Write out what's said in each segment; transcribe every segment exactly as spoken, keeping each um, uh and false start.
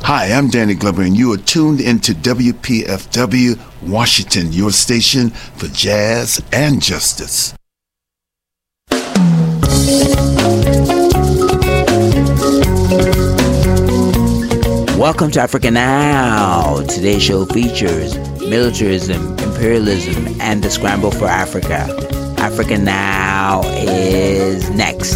Hi, I'm Danny Glover, and you are tuned into W P F W Washington, your station for jazz and justice. Welcome to Africa Now. Today's show features militarism, imperialism, and the scramble for Africa. Africa Now is next.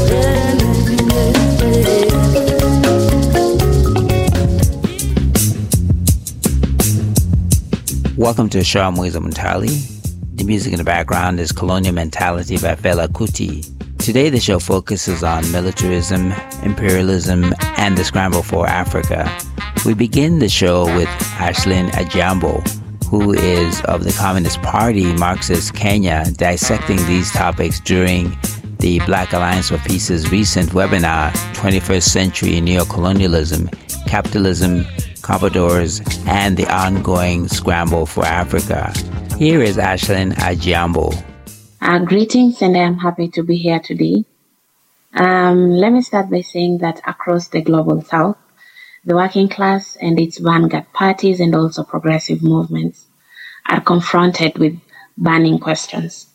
Welcome to the show. I'm Moiza Muntali. The music in the background is Colonial Mentality by Fela Kuti. Today the show focuses on militarism, imperialism, and the scramble for Africa. We begin the show with Ashlyn Adhiambo, who is of the Communist Party, Marxist Kenya, dissecting these topics during the Black Alliance for Peace's recent webinar, twenty-first Century Neocolonialism, Capitalism, Compradors, and the Ongoing Scramble for Africa. Here is Ashlyn Adhiambo. Uh, greetings, and I'm happy to be here today. Um, let me start by saying that across the global south, the working class and its vanguard parties and also progressive movements are confronted with burning questions.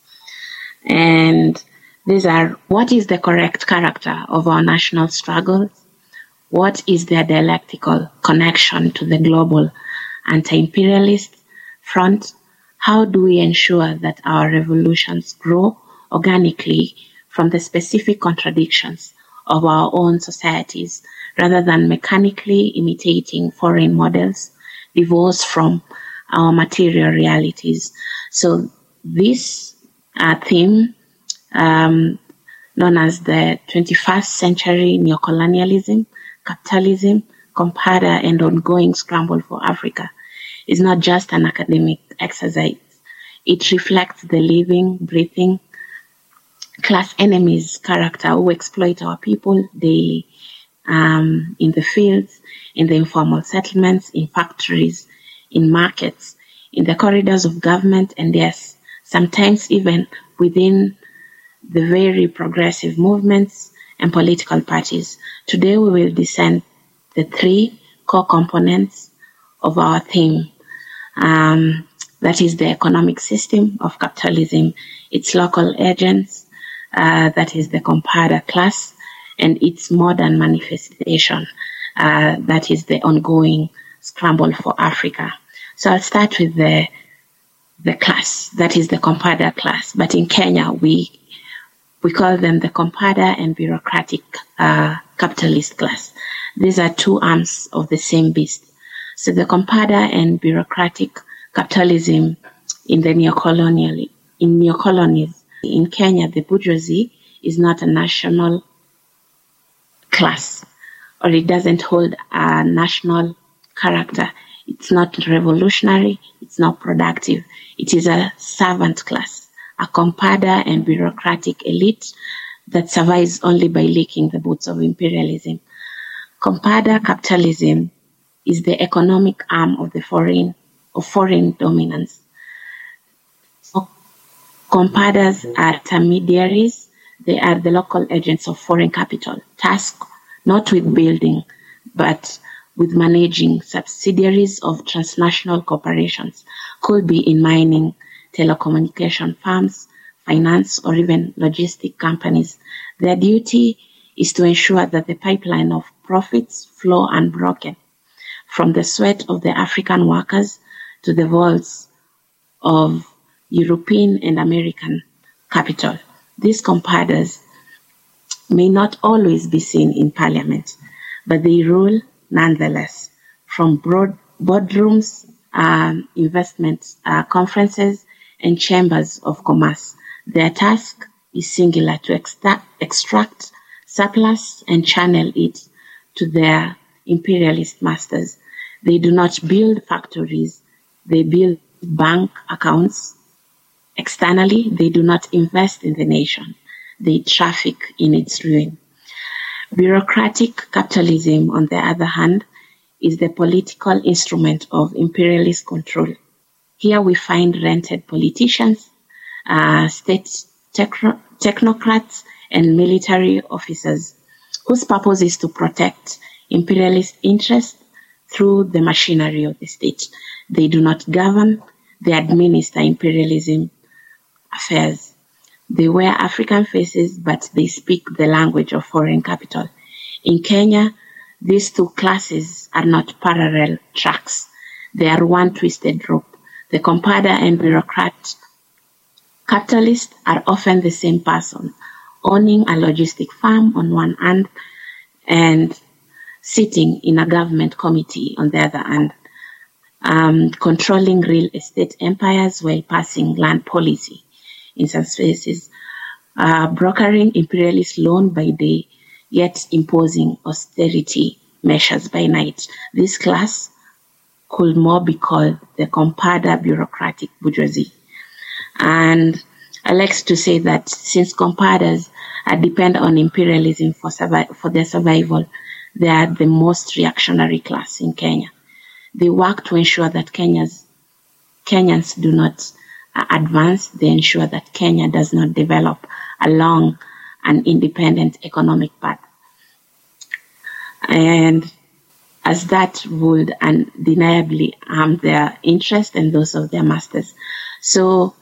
And these are, what is the correct character of our national struggles? What is their dialectical connection to the global anti-imperialist front? How do we ensure that our revolutions grow organically from the specific contradictions of our own societies rather than mechanically imitating foreign models divorced from our material realities? So this uh, theme, um, known as the twenty-first Century Neocolonialism, Capitalism, Comparator, and Ongoing Scramble for Africa, is not just an academic exercise. It reflects the living, breathing class enemies character who exploit our people daily, um, in the fields, in the informal settlements, in factories, in markets, in the corridors of government, and yes, sometimes even within the very progressive movements and political parties. Today we will descend the three core components of our theme. Um, that is the economic system of capitalism, its local agents, uh, that is the comparator class, and its modern manifestation, uh, that is the ongoing scramble for Africa. So I'll start with the the class, that is the comparator class. But in Kenya, we we call them the comparator and bureaucratic uh, capitalist class. These are two arms of the same beast. So the comparator and bureaucratic capitalism in the neocolonial, in neocolonies in Kenya, the bourgeoisie is not a national class, or it doesn't hold a national character. It's not revolutionary. It's not productive. It is a servant class, a comparator and bureaucratic elite that survives only by licking the boots of imperialism. Comparator capitalism is the economic arm of the foreign of foreign dominance. So, comparators are intermediaries. They are the local agents of foreign capital, tasked not with building, but with managing subsidiaries of transnational corporations. Could be in mining, telecommunication firms, finance, or even logistic companies. Their duty is to ensure that the pipeline of profits flow unbroken from the sweat of the African workers to the vaults of European and American capital. These comparators may not always be seen in parliament, but they rule nonetheless from broad boardrooms, um, investment uh, conferences, and chambers of commerce. Their task is singular: to extra- extract surplus and channel it to their imperialist masters. They do not build factories. They build bank accounts. Externally, they do not invest in the nation. They traffic in its ruin. Bureaucratic capitalism, on the other hand, is the political instrument of imperialist control. Here we find rented politicians, uh, state techno- technocrats, and military officers whose purpose is to protect imperialist interests through the machinery of the state. They do not govern, they administer imperialism affairs. They wear African faces, but they speak the language of foreign capital. In Kenya, these two classes are not parallel tracks. They are one twisted rope. The compounder and bureaucrat capitalists are often the same person, owning a logistic firm on one hand and sitting in a government committee on the other hand, um, controlling real estate empires while passing land policy in some spaces, uh, brokering imperialist loan by day, yet imposing austerity measures by night. This class could more be called the compounder bureaucratic bourgeoisie. And I like to say that since compounders are dependent on imperialism for, survi- for their survival, they are the most reactionary class in Kenya. They work to ensure that Kenya's, Kenyans do not uh, advance. They ensure that Kenya does not develop along an independent economic path. And as that would undeniably harm their interest and those of their masters. So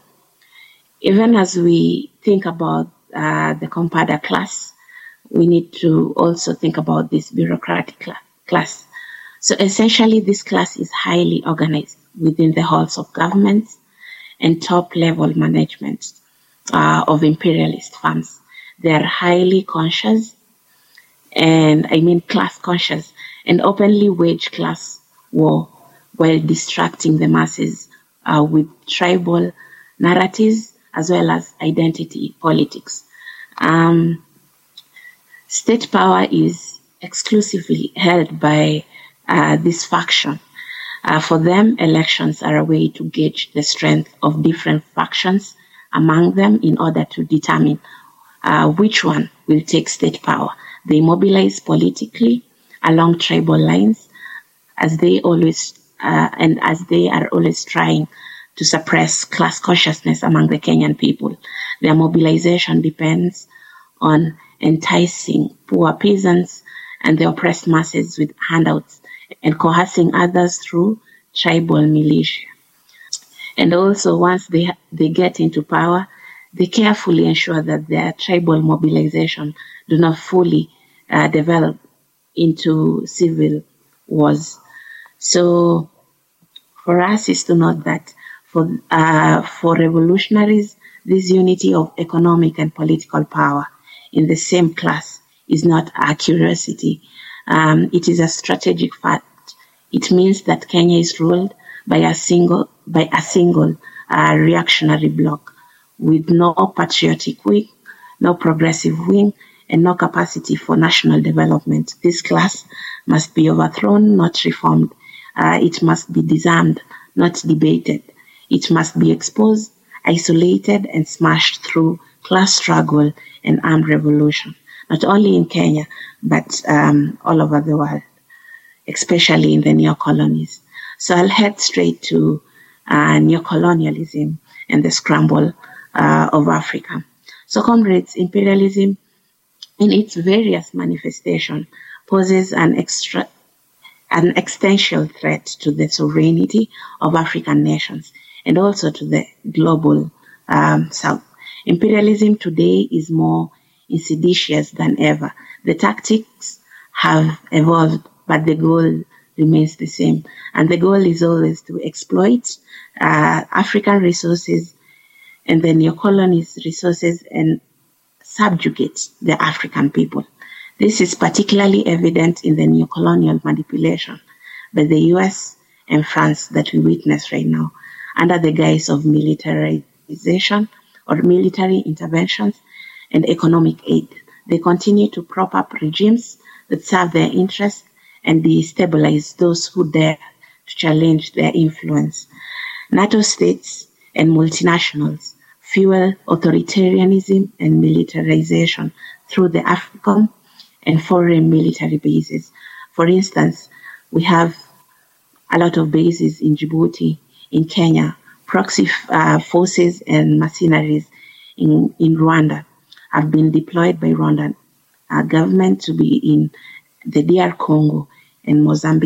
even as we think about uh, the compounder class, we need to also think about this bureaucratic cl- class. So essentially, this class is highly organized within the halls of governments and top-level management uh, of imperialist firms. They are highly conscious, and I mean class conscious, and openly wage class war while distracting the masses uh, with tribal narratives as well as identity politics. Um, state power is exclusively held by uh, this faction. Uh, for them, elections are a way to gauge the strength of different factions among them in order to determine uh, which one will take state power. They mobilize politically along tribal lines, as they always uh, and as they are always trying to suppress class consciousness among the Kenyan people. Their mobilization depends on enticing poor peasants and the oppressed masses with handouts and coercing others through tribal militia. And also, once they they get into power, they carefully ensure that their tribal mobilization do not fully uh, develop into civil wars. So for us is to note that for uh, for revolutionaries, this unity of economic and political power in the same class is not a curiosity. Um, it is a strategic fact. It means that Kenya is ruled by a single by a single uh, reactionary bloc with no patriotic wing, no progressive wing, and no capacity for national development. This class must be overthrown, not reformed. Uh, it must be disarmed, not debated. It must be exposed, isolated, and smashed through class struggle and armed revolution, not only in Kenya, but um, all over the world, especially in the neo-colonies. So I'll head straight to uh, neo-colonialism and the scramble uh, of Africa. So comrades, imperialism in its various manifestations poses an extra, an existential threat to the sovereignty of African nations and also to the global um, South. Imperialism today is more insidious than ever. The tactics have evolved, but the goal remains the same. And the goal is always to exploit uh, African resources and the neo-colonies' resources and subjugate the African people. This is particularly evident in the neo-colonial manipulation by the U S and France that we witness right now under the guise of militarization or military interventions and economic aid. They continue to prop up regimes that serve their interests and destabilize those who dare to challenge their influence. NATO states and multinationals fuel authoritarianism and militarization through the African and foreign military bases. For instance, we have a lot of bases in Djibouti, in Kenya, proxy uh, forces and mercenaries in, in Rwanda have been deployed by Rwandan uh, government to be in the D R Congo and Mozambique,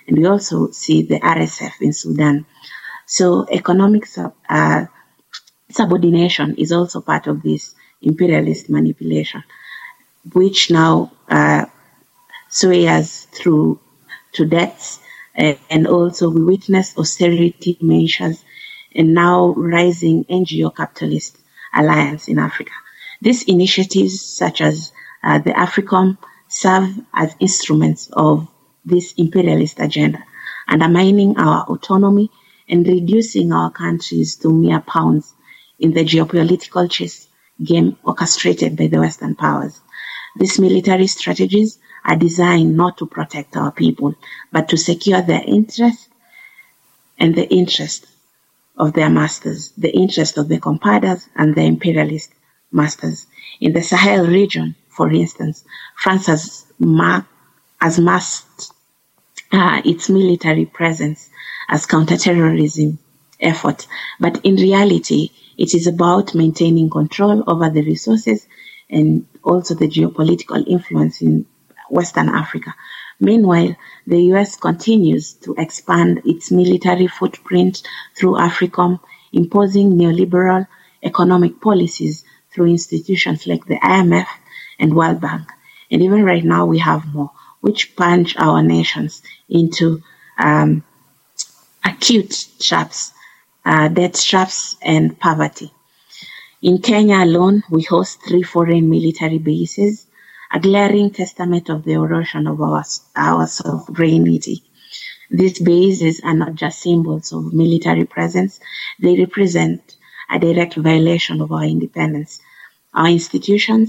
And we also see the R S F in Sudan. So economic sub, uh, subordination is also part of this imperialist manipulation, which now uh, sway us through to debts, uh, and also we witness austerity measures and now rising N G O capitalist alliance in Africa. These initiatives, such as uh, the AFRICOM, serve as instruments of this imperialist agenda, undermining our autonomy and reducing our countries to mere pawns in the geopolitical chess game orchestrated by the Western powers. These military strategies are designed not to protect our people, but to secure their interest and the interest of their masters, the interest of the compadres and the imperialist masters. In the Sahel region, for instance, France has, mar- has masked uh, its military presence as counterterrorism effort, but in reality, it is about maintaining control over the resources and also the geopolitical influence in Western Africa. Meanwhile, the U S continues to expand its military footprint through AFRICOM, imposing neoliberal economic policies through institutions like the I M F and World Bank. And even right now, we have more, which plunge our nations into um, acute traps, uh, debt traps, and poverty. In Kenya alone, we host three foreign military bases, a glaring testament of the erosion of our, our sovereignty. These bases are not just symbols of military presence, they represent a direct violation of our independence. Our institutions,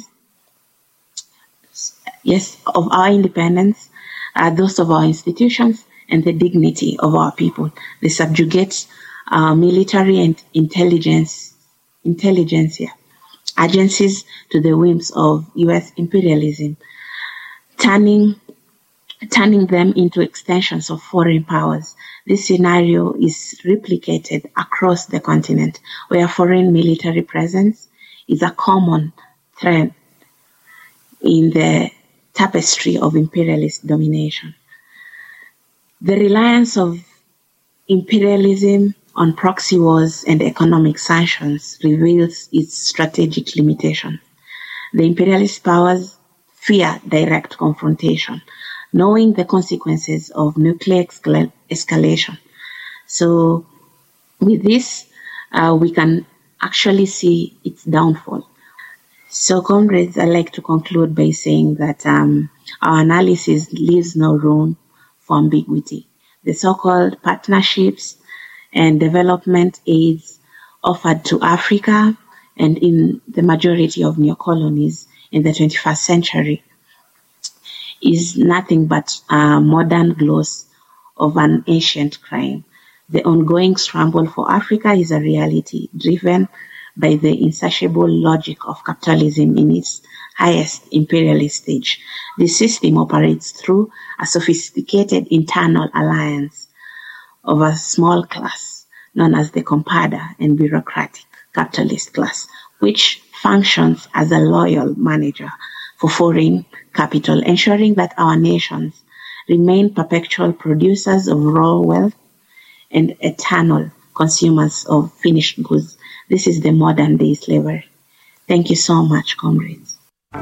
yes, of our independence, are those of our institutions and the dignity of our people. They subjugate our military and intelligence, intelligentsia agencies to the whims of U S imperialism, turning turning them into extensions of foreign powers. This scenario is replicated across the continent, where foreign military presence is a common thread in the tapestry of imperialist domination. The reliance of imperialism on proxy wars and economic sanctions reveals its strategic limitations. The imperialist powers fear direct confrontation, knowing the consequences of nuclear escal- escalation. So with this, uh, we can actually see its downfall. So comrades, I'd like to conclude by saying that um, our analysis leaves no room for ambiguity. The so-called partnerships and development aids offered to Africa and in the majority of neo-colonies in the twenty-first century is nothing but a modern gloss of an ancient crime. The ongoing scramble for Africa is a reality driven by the insatiable logic of capitalism in its highest imperialist stage. The system operates through a sophisticated internal alliance of a small class known as the compadre and bureaucratic capitalist class, which functions as a loyal manager for foreign capital, ensuring that our nations remain perpetual producers of raw wealth and eternal consumers of finished goods. This is the modern day slavery. Thank you so much, comrades.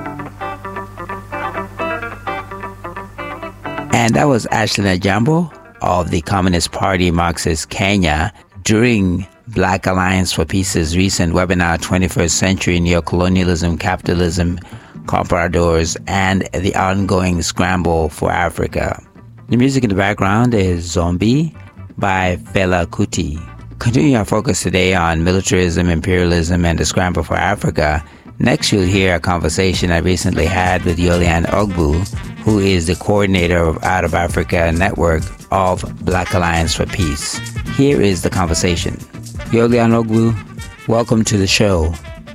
And that was Ashley Jambo of the Communist Party Marxist Kenya during Black Alliance for Peace's recent webinar, twenty-first Century Neocolonialism, Capitalism, Compradors, and the Ongoing Scramble for Africa. The music in the background is Zombie by Fela Kuti. Continuing our focus today on militarism, imperialism, and the scramble for Africa, next you'll hear a conversation I recently had with Yolian Ogbu, who is the coordinator of Out of Africa Network of Black Alliance for Peace. Here is the conversation. Yolian Ogbu, welcome to the show.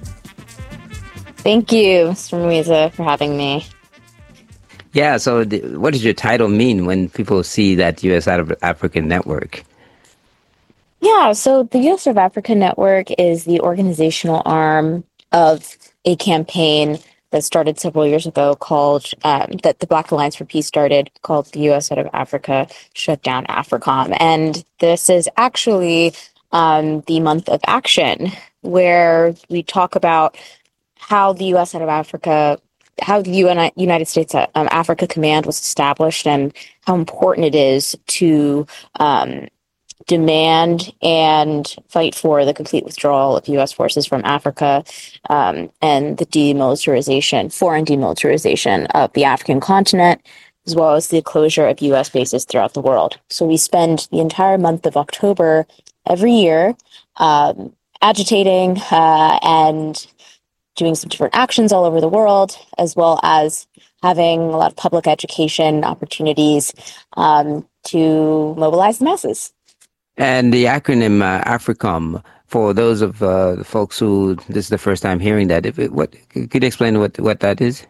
Thank you, Mister Muiza, for having me. Yeah, so the, what does your title mean when people see that U S Out of Africa Network? Yeah, so the U S Out of Africa Network is the organizational arm of a campaign that started several years ago called, um, that the Black Alliance for Peace started, called the U S out of Africa Shut Down AFRICOM. And this is actually um, the month of action, where we talk about how the U S out of Africa, how the Uni- United States um, Africa Command was established, and how important it is to um, demand and fight for the complete withdrawal of U S forces from Africa, um, and the demilitarization, foreign demilitarization of the African continent, as well as the closure of U S bases throughout the world. So we spend the entire month of October every year um, agitating uh, and doing some different actions all over the world, as well as having a lot of public education opportunities um, to mobilize the masses. And the acronym uh, AFRICOM, for those of uh, the folks who this is the first time hearing that, if it, what could you explain what, what that is?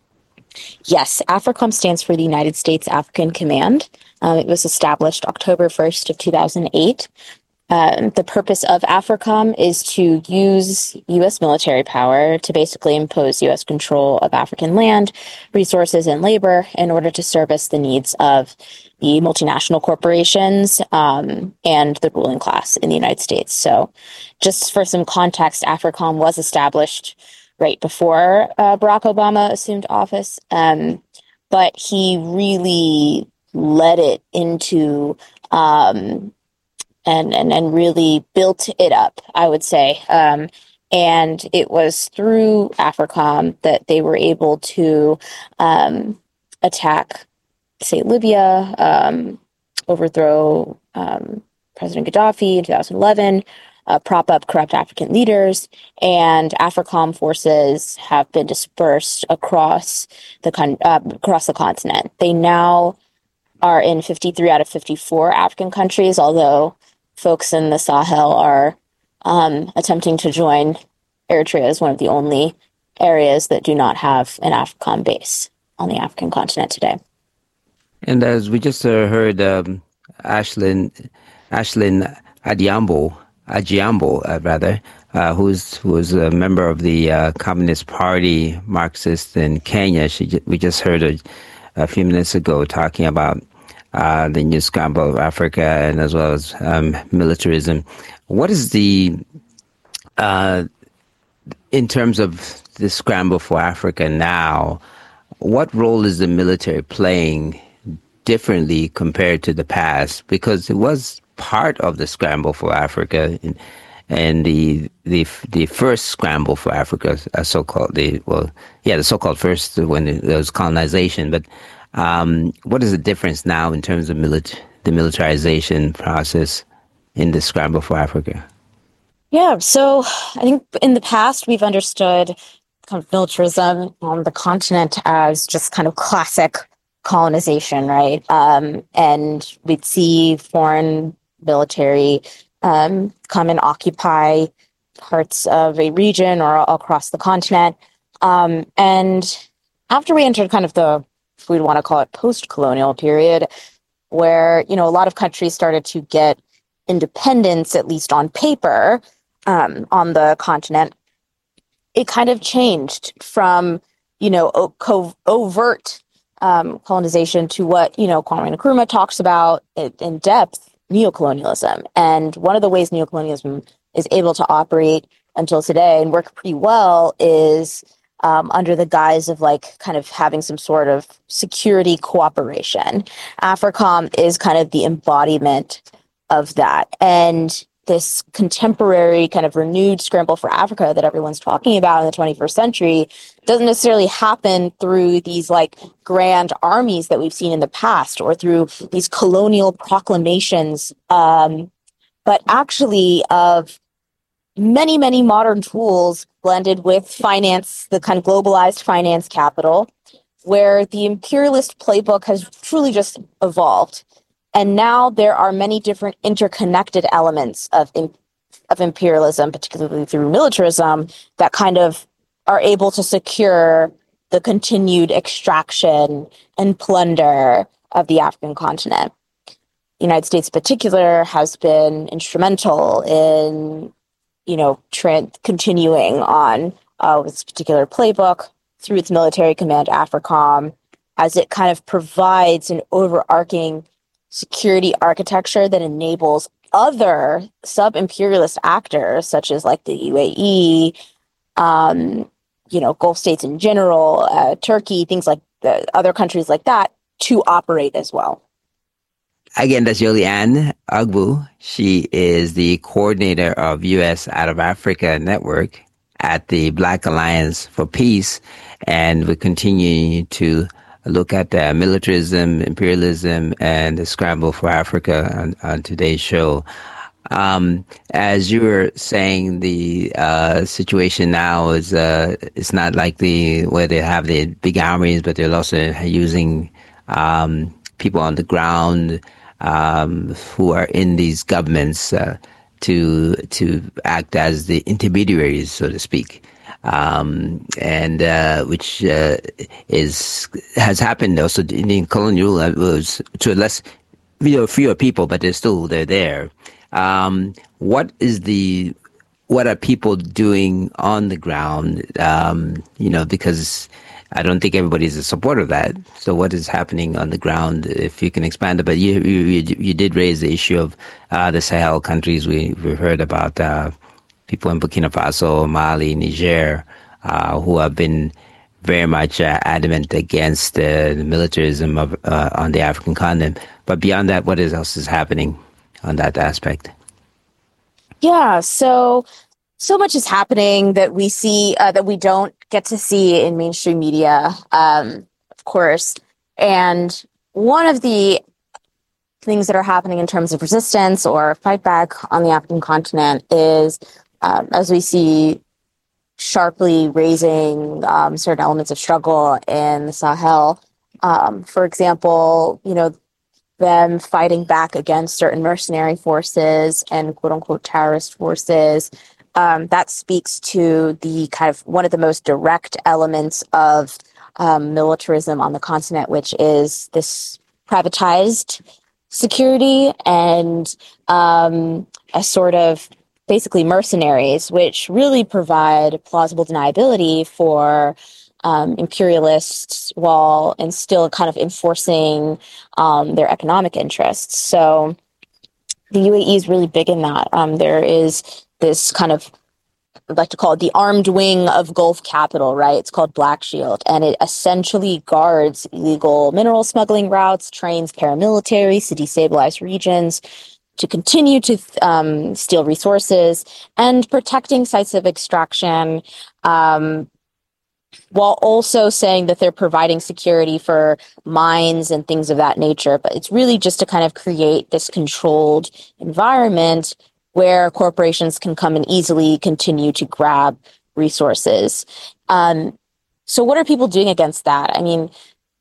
Yes, AFRICOM stands for the United States African Command. Um, it was established October first of two thousand eight. Uh, the purpose of AFRICOM is to use U S military power to basically impose U S control of African land, resources, and labor in order to service the needs of the multinational corporations um, and the ruling class in the United States. So just for some context, AFRICOM was established right before uh, Barack Obama assumed office, um, but he really led it into um, and, and, and really built it up, I would say. Um, and it was through AFRICOM that they were able to um, attack, say, Libya, um, overthrow um, President Gaddafi in two thousand eleven, uh, prop up corrupt African leaders, and AFRICOM forces have been dispersed across the con- uh, across the continent. They now are in fifty-three out of fifty-four African countries, although folks in the Sahel are um, attempting to join. Eritrea is one of the only areas that do not have an AFRICOM base on the African continent today. And as we just uh, heard, um, Ashlyn, Ashlyn Adiambo, Ajiambo, uh, rather, uh, who's who's a member of the uh, Communist Party, Marxist in Kenya. She, we just heard a, a few minutes ago talking about uh, the new scramble of Africa, and as well as um, militarism. What is the, uh, in terms of the scramble for Africa now, what role is the military playing differently compared to the past? Because it was part of the scramble for Africa, and, and the the the first scramble for Africa, uh, so-called the well, yeah, the so-called first when it, there was colonization. But um, what is the difference now in terms of milit- the militarization process in the scramble for Africa? Yeah, so I think in the past we've understood kind of militarism on the continent as just kind of classic colonization, right? Um, and we'd see foreign military um, come and occupy parts of a region or across the continent. Um, and after we entered kind of the, if we'd want to call it post-colonial period, where, you know, a lot of countries started to get independence, at least on paper, um, on the continent, it kind of changed from, you know, o- co- overt um, colonization to what, you know, Kwame Nkrumah talks about in, in depth, neocolonialism. And one of the ways neocolonialism is able to operate until today and work pretty well is um, under the guise of like kind of having some sort of security cooperation. AFRICOM is kind of the embodiment of that. And this contemporary kind of renewed scramble for Africa that everyone's talking about in the twenty-first century doesn't necessarily happen through these like grand armies that we've seen in the past or through these colonial proclamations, um, but actually of many, many modern tools blended with finance, the kind of globalized finance capital, where the imperialist playbook has truly just evolved. And now there are many different interconnected elements of of imperialism, particularly through militarism, that kind of are able to secure the continued extraction and plunder of the African continent. The United States in particular has been instrumental in, you know, tra- continuing on uh, this particular playbook through its military command, AFRICOM, as it kind of provides an overarching security architecture that enables other sub-imperialist actors, such as like the U A E, um, you know, Gulf states in general, uh, Turkey, things like the other countries like that, to operate as well. Again, that's Jolianne Agbu. She is the coordinator of U S Out of Africa Network at the Black Alliance for Peace. And we continue to look at uh, militarism, imperialism, and the scramble for Africa on, on today's show. Um, as you were saying, the uh, situation now is uh, it's not like the where they have the big armies, but they're also using um, people on the ground um, who are in these governments uh, to to act as the intermediaries, so to speak. Um, and uh, which uh, is has happened also in colonial rule. It was to a less, you know, fewer people, but they're still they're there. Um, what is the what are people doing on the ground? Um, you know, because I don't think everybody's a supporter of that. So, what is happening on the ground? If you can expand it, but you you you did raise the issue of uh, the Sahel countries. We we heard about. Uh, people in Burkina Faso, Mali, Niger, uh, who have been very much uh, adamant against uh, the militarism of uh, on the African continent. But beyond that, what is, else is happening on that aspect? Yeah, so so much is happening that we see uh, that we don't get to see in mainstream media, um, of course. And one of the things that are happening in terms of resistance or fight back on the African continent is Um, as we see sharply raising um, certain elements of struggle in the Sahel. Um, for example, you know, them fighting back against certain mercenary forces and quote unquote terrorist forces. Um, that speaks to the kind of one of the most direct elements of um, militarism on the continent, which is this privatized security and um, a sort of basically mercenaries, which really provide plausible deniability for um, imperialists while and still kind of enforcing um, their economic interests. So the U A E is really big in that. Um, there is this kind of, I'd like to call it the armed wing of Gulf capital, right? It's called Black Shield, and it essentially guards illegal mineral smuggling routes, trains paramilitaries to destabilize regions, to continue to um, steal resources, and protecting sites of extraction, um, while also saying that they're providing security for mines and things of that nature. But it's really just to kind of create this controlled environment where corporations can come and easily continue to grab resources. Um, so what are people doing against that? I mean,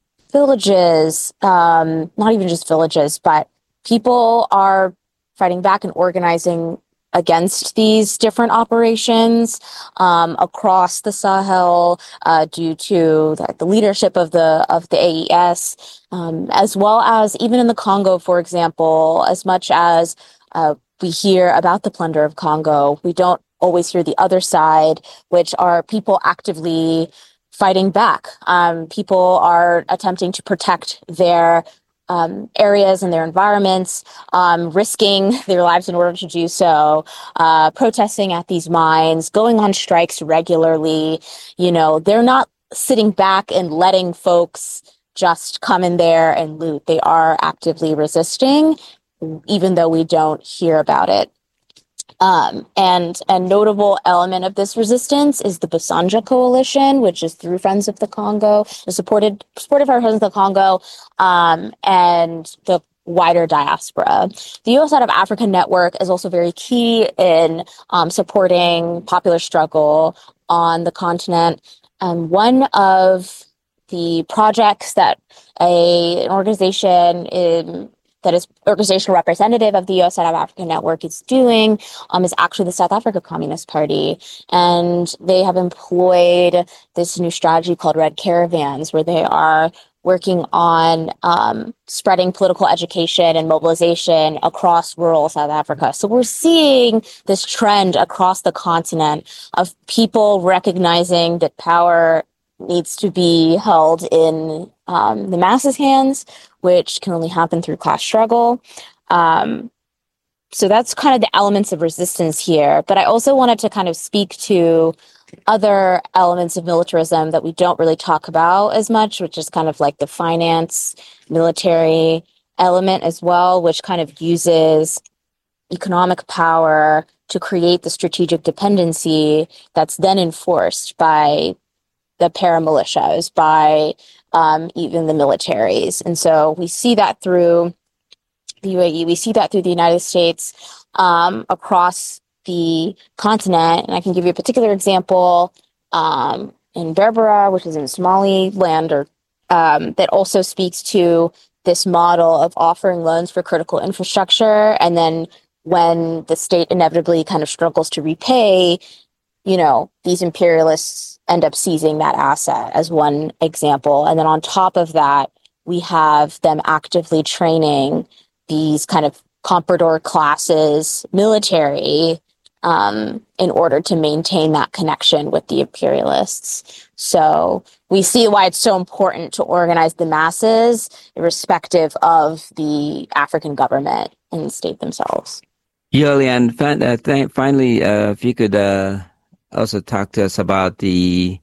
villages, um, not even just villages, but people are fighting back and organizing against these different operations um, across the Sahel uh, due to the, the leadership of the of the A E S, um, as well as even in the Congo, for example, as much as uh, we hear about the plunder of Congo, we don't always hear the other side, which are people actively fighting back. Um, people are attempting to protect their Um, areas and their environments, um, risking their lives in order to do so, uh, protesting at these mines, going on strikes regularly. You know, they're not sitting back and letting folks just come in there and loot. They are actively resisting, even though we don't hear about it. Um, and a notable element of this resistance is the Basanja Coalition, which is through Friends of the Congo, supported supported by Friends of the Congo, um, and the wider diaspora. The U S Out of Africa Network is also very key in um, supporting popular struggle on the continent. Um, one of the projects that a, an organization in that is organizational representative of the U S South Africa Network is doing um, is actually the South Africa Communist Party. And they have employed this new strategy called Red Caravans, where they are working on um, spreading political education and mobilization across rural South Africa. So we're seeing this trend across the continent of people recognizing that power needs to be held in um, the masses' hands, which can only happen through class struggle. Um, so that's kind of the elements of resistance here. But I also wanted to kind of speak to other elements of militarism that we don't really talk about as much, which is kind of like the finance, military element as well, which kind of uses economic power to create the strategic dependency that's then enforced by the paramilitias, by um, even the militaries. And so we see that through the U A E, we see that through the United States, um, across the continent. And I can give you a particular example um, in Berbera, which is in Somaliland, or um, that also speaks to this model of offering loans for critical infrastructure. And then when the state inevitably kind of struggles to repay, you know, these imperialists end up seizing that asset as one example. And then on top of that, we have them actively training these kind of comprador classes military um, in order to maintain that connection with the imperialists. So we see why it's so important to organize the masses, irrespective of the African government and the state themselves. Yolian, fin- uh, th- finally, uh, if you could uh, also talk to us about the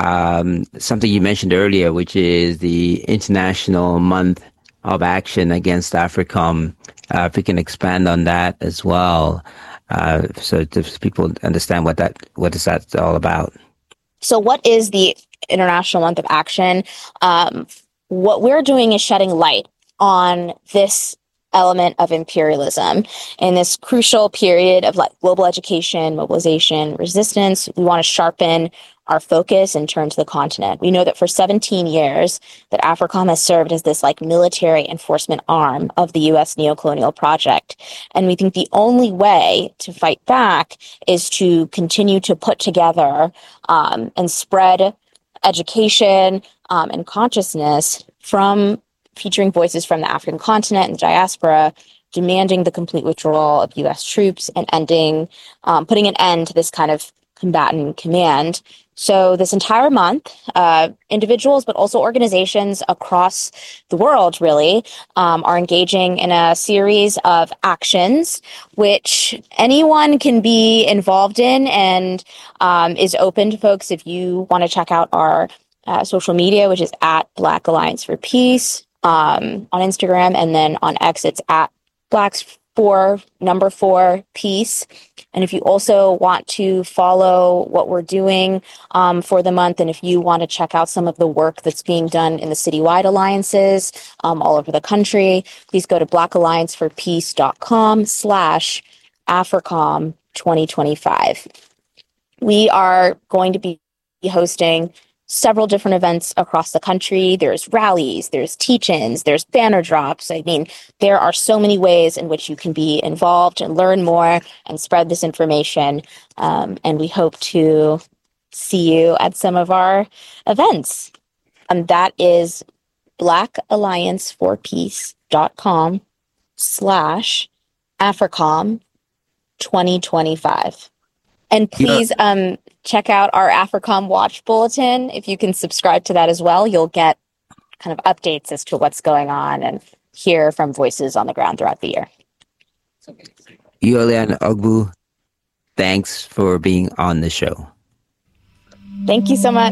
um, something you mentioned earlier, which is the International Month of Action Against AFRICOM. Uh, if we can expand on that as well, uh, so that people understand what that what is that all about. So, what is the International Month of Action? Um, what we're doing is shedding light on this element of imperialism in this crucial period of like global education, mobilization, resistance. We want to sharpen our focus and turn to the continent. We know that for seventeen years that AFRICOM has served as this like military enforcement arm of the U S neocolonial project. And we think the only way to fight back is to continue to put together um, and spread education um, and consciousness from featuring voices from the African continent and the diaspora, demanding the complete withdrawal of U S troops and ending, um, putting an end to this kind of combatant command. So this entire month, uh, individuals, but also organizations across the world, really, um, are engaging in a series of actions, which anyone can be involved in and um, is open to folks. If you want to check out our uh, social media, which is at Black Alliance for Peace um, on Instagram, and then on X, it's at Blacks for number four Peace. And if you also want to follow what we're doing um, for the month, and if you want to check out some of the work that's being done in the citywide alliances um, all over the country, please go to blackallianceforpeace.com slash AFRICOM 2025. We are going to be hosting several different events across the country. There's rallies, there's teach-ins, there's banner drops. I mean, there are so many ways in which you can be involved and learn more and spread this information. Um, and we hope to see you at some of our events. And that is blackallianceforpeace.com slash AFRICOM 2025. And please, yeah. um, check out our AFRICOM Watch Bulletin. If you can subscribe to that as well, you'll get kind of updates as to what's going on and hear from voices on the ground throughout the year. Yolian Ogbu, thanks for being on the show. Thank you so much.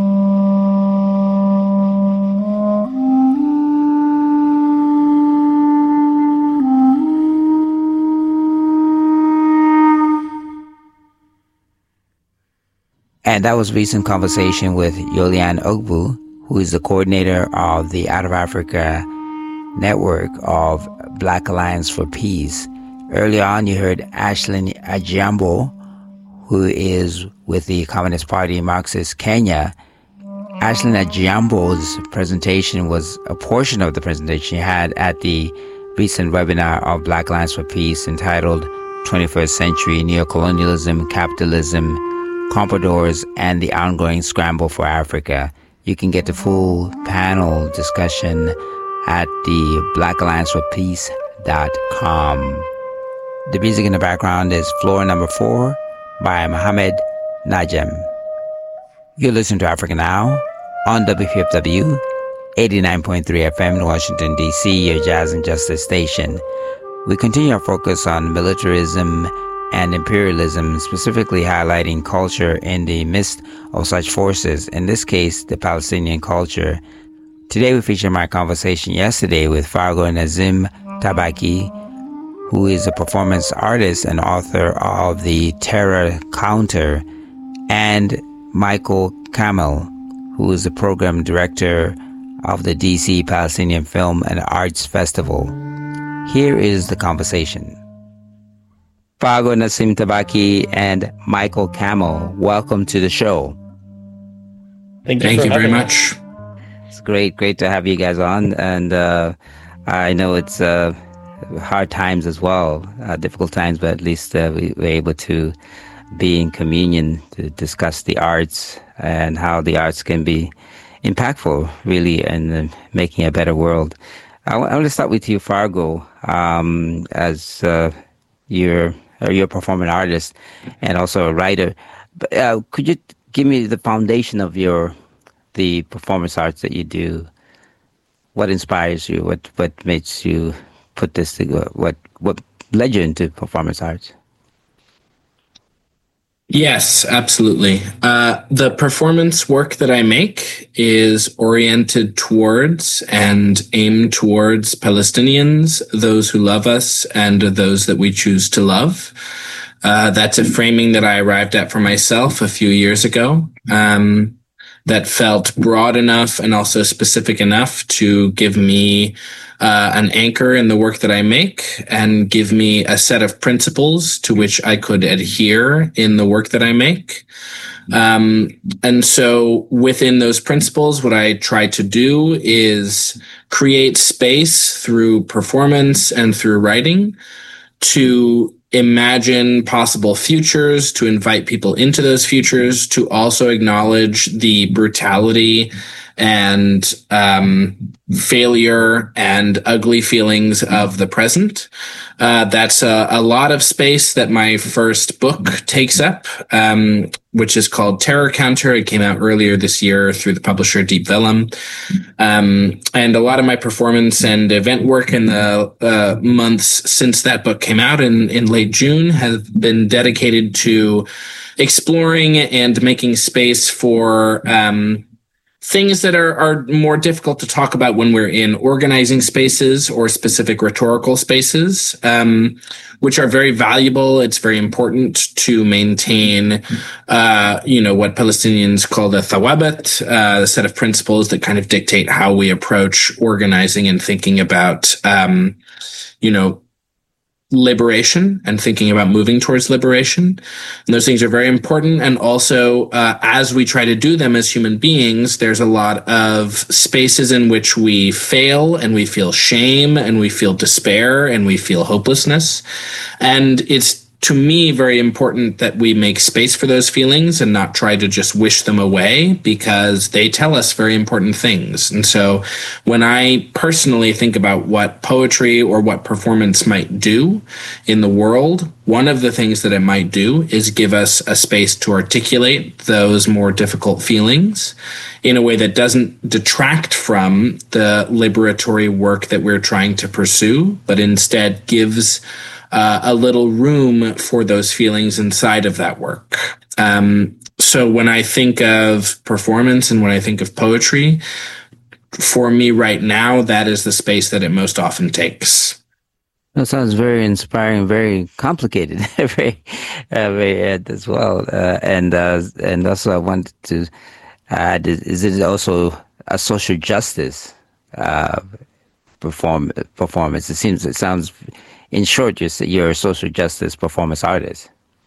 And that was a recent conversation with Yolian Ogbu, who is the coordinator of the Out of Africa network of Black Alliance for Peace. Earlier on, you heard Ashlyn Adhiambo, who is with the Communist Party Marxist Kenya. Ashlyn Adhiambo's presentation was a portion of the presentation she had at the recent webinar of Black Alliance for Peace entitled twenty-first Century Neocolonialism, Capitalism, Compradors, and the Ongoing Scramble for Africa. You can get the full panel discussion at the black alliance for peace dot com. The music in the background is Floor Number Four by Mohammed Najem. You listen to Africa Now on W P F W, eighty-nine point three F M in Washington, D C, your jazz and justice station. We continue our focus on militarism and imperialism, specifically highlighting culture in the midst of such forces, in this case, the Palestinian culture. Today we feature my conversation yesterday with Fargo Nazim Tabaki, who is a performance artist and author of The Terror Counter, and Michael Kamel, who is the program director of the D C Palestinian Film and Arts Festival. Here is the conversation. Fargo Nazim Tabaki and Michael Kamel, welcome to the show. Thank you, Thank you very me. much. It's great, great to have you guys on, and uh, I know it's uh, hard times as well, uh, difficult times, but at least uh, we were able to be in communion to discuss the arts and how the arts can be impactful, really, in uh, making a better world. I, w- I want to start with you, Fargo, um, as uh, you're, uh, you're a performing artist and also a writer. But, uh, could you give me the foundation of your the performance arts that you do? What inspires you? What what makes you put this together? What what led you into performance arts? Yes, absolutely. Uh, the performance work that I make is oriented towards and aimed towards Palestinians, those who love us, and those that we choose to love. Uh, that's a framing that I arrived at for myself a few years ago. Um, that felt broad enough and also specific enough to give me uh, an anchor in the work that I make and give me a set of principles to which I could adhere in the work that I make. Um, and so within those principles, what I try to do is create space through performance and through writing to imagine possible futures, to invite people into those futures, to also acknowledge the brutality and um, failure and ugly feelings of the present. Uh, that's a, a lot of space that my first book takes up, um, which is called Terror Counter. It came out earlier this year through the publisher Deep Vellum. Um, and a lot of my performance and event work in the uh, months since that book came out in, in late June have been dedicated to exploring and making space for um, things that are, are more difficult to talk about when we're in organizing spaces or specific rhetorical spaces, um, which are very valuable. It's very important to maintain, uh, you know, what Palestinians call the thawabat, uh, the set of principles that kind of dictate how we approach organizing and thinking about, um, you know, liberation and thinking about moving towards liberation. And those things are very important. And also, uh, as we try to do them as human beings, there's a lot of spaces in which we fail and we feel shame and we feel despair and we feel hopelessness. And it's, to me, very important that we make space for those feelings and not try to just wish them away, because they tell us very important things. And so when I personally think about what poetry or what performance might do in the world, one of the things that it might do is give us a space to articulate those more difficult feelings in a way that doesn't detract from the liberatory work that we're trying to pursue, but instead gives Uh, a little room for those feelings inside of that work. Um, so when I think of performance and when I think of poetry, for me right now, that is the space that it most often takes. That sounds very inspiring, very complicated, very, uh, very uh, as well. Uh, and uh, and also, I wanted to add: is it also a social justice uh, perform performance? It seems it sounds. In short, you're, you're a social justice performance artist.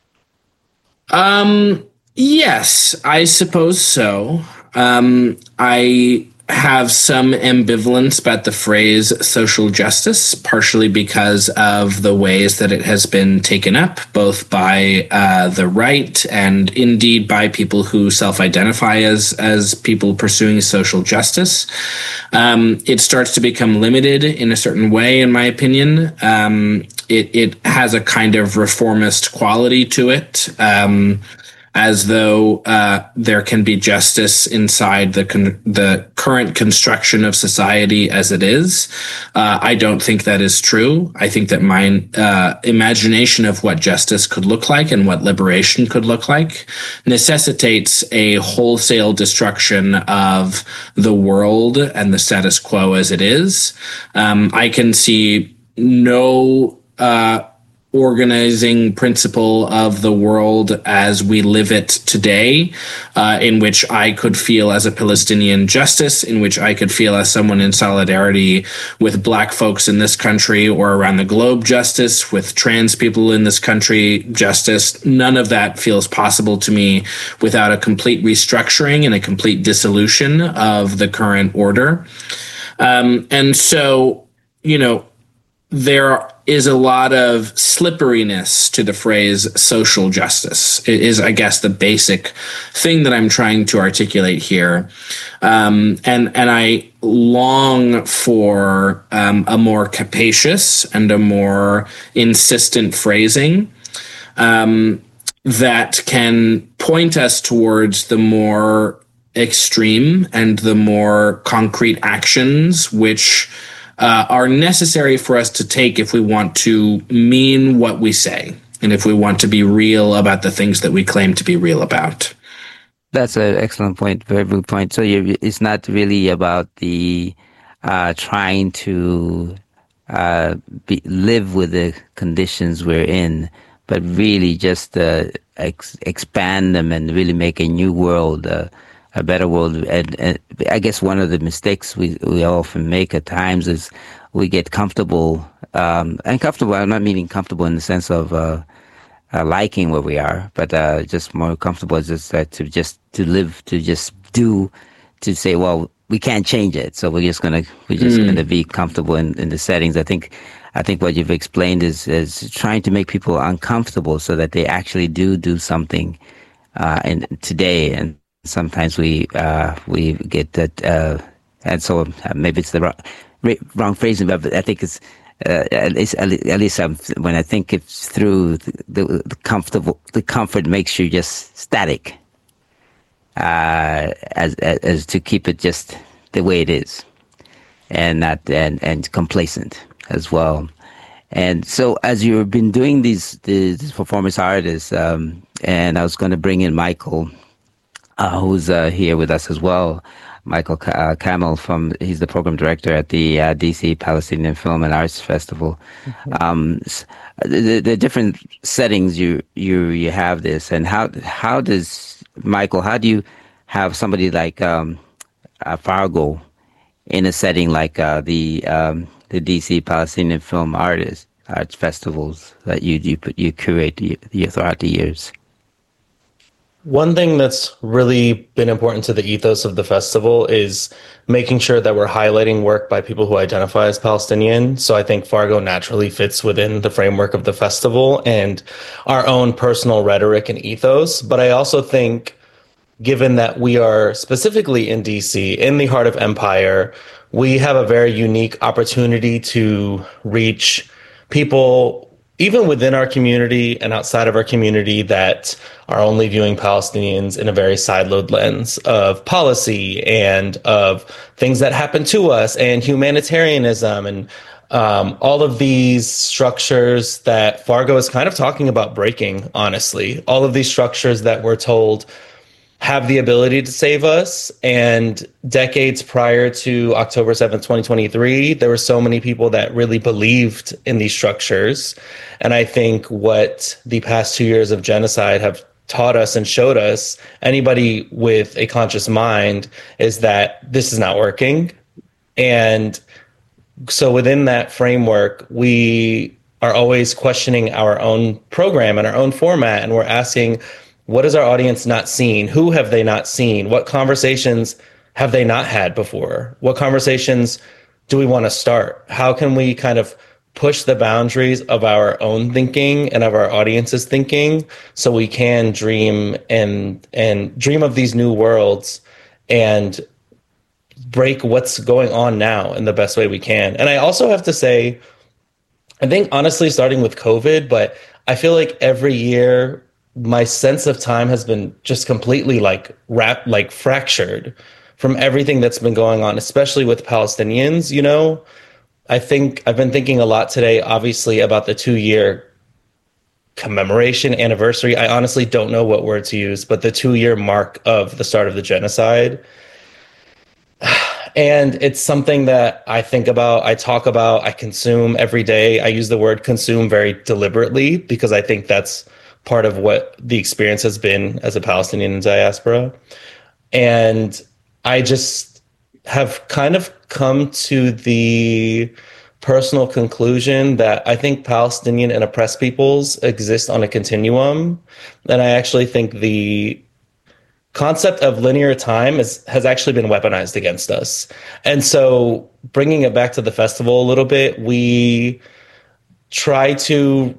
Um, yes, I suppose so. Um, I have some ambivalence about the phrase social justice, partially because of the ways that it has been taken up, both by uh, the right and indeed by people who self-identify as, as people pursuing social justice. Um, it starts to become limited in a certain way, in my opinion. Um, it, it has a kind of reformist quality to it. Um, as though uh, there can be justice inside the con- the current construction of society as it is. Uh, I don't think that is true. I think that my uh, imagination of what justice could look like and what liberation could look like necessitates a wholesale destruction of the world and the status quo as it is. Um, I can see no uh, organizing principle of the world as we live it today, uh, in which I could feel as a Palestinian justice, in which I could feel as someone in solidarity with Black folks in this country or around the globe justice, with trans people in this country justice. None of that feels possible to me without a complete restructuring and a complete dissolution of the current order. Um, and so, you know, there is a lot of slipperiness to the phrase social justice. It is, I guess, the basic thing that I'm trying to articulate here. Um, and, and I long for um, a more capacious and a more insistent phrasing um, that can point us towards the more extreme and the more concrete actions which Uh, are necessary for us to take if we want to mean what we say and if we want to be real about the things that we claim to be real about. That's an excellent point, very good point. So you, it's not really about the uh, trying to uh, be, live with the conditions we're in, but really just uh, ex- expand them and really make a new world, uh, a better world. And, and I guess one of the mistakes we, we often make at times is we get comfortable, um, and comfortable, I'm not meaning comfortable in the sense of uh, uh, liking where we are, but uh, just more comfortable just uh, to just to live, to just do, to say, well, we can't change it, so we're just gonna we're just mm. gonna be comfortable in, in the settings. I think I think what you've explained is is trying to make people uncomfortable so that they actually do do something uh, in today. And sometimes we uh, we get that, uh, and so uh, maybe it's the wrong, wrong phrasing, but I think it's uh, at least at least um, when I think it's through the, the, the comfortable, the comfort makes you just static, uh, as, as as to keep it just the way it is, and not and and complacent as well. And so, as you've been doing these these performance artists, um, and I was going to bring in Michael. Uh, who's uh, here with us as well, Michael uh, Kamel from, he's the program director at the uh, D C Palestinian Film and Arts Festival. Mm-hmm. Um, the, the different settings you you you have this, and how how does Michael? How do you have somebody like um, uh, Fargo in a setting like uh, the um, the D C Palestinian Film Artists Arts Festivals that you you you curate throughout the years? One thing that's really been important to the ethos of the festival is making sure that we're highlighting work by people who identify as Palestinian. So I think Fargo naturally fits within the framework of the festival and our own personal rhetoric and ethos. But I also think, given that we are specifically in D C, in the heart of empire, we have a very unique opportunity to reach people even within our community and outside of our community that are only viewing Palestinians in a very siloed lens of policy and of things that happen to us and humanitarianism and um, all of these structures that Fargo is kind of talking about breaking, honestly. All of these structures that we're told have the ability to save us. And decades prior to October seventh, twenty twenty-three, there were so many people that really believed in these structures. And I think what the past two years of genocide have taught us and showed us, anybody with a conscious mind, is that this is not working. And so within that framework, we are always questioning our own program and our own format. And we're asking, what has our audience not seen? Who have they not seen? What conversations have they not had before? What conversations do we want to start? How can we kind of push the boundaries of our own thinking and of our audience's thinking so we can dream and and dream of these new worlds and break what's going on now in the best way we can? And I also have to say, I think honestly, starting with COVID, but I feel like every year my sense of time has been just completely like wrap like fractured from everything that's been going on, especially with Palestinians. You know, I think I've been thinking a lot today, obviously, about the two year commemoration anniversary. I honestly don't know what word to use, but the two year mark of the start of the genocide. And it's something that I think about, I talk about, I consume every day. I use the word consume very deliberately because I think that's part of what the experience has been as a Palestinian in diaspora. And I just have kind of come to the personal conclusion that I think Palestinian and oppressed peoples exist on a continuum. And I actually think the concept of linear time is, has actually been weaponized against us. And so bringing it back to the festival a little bit, we try to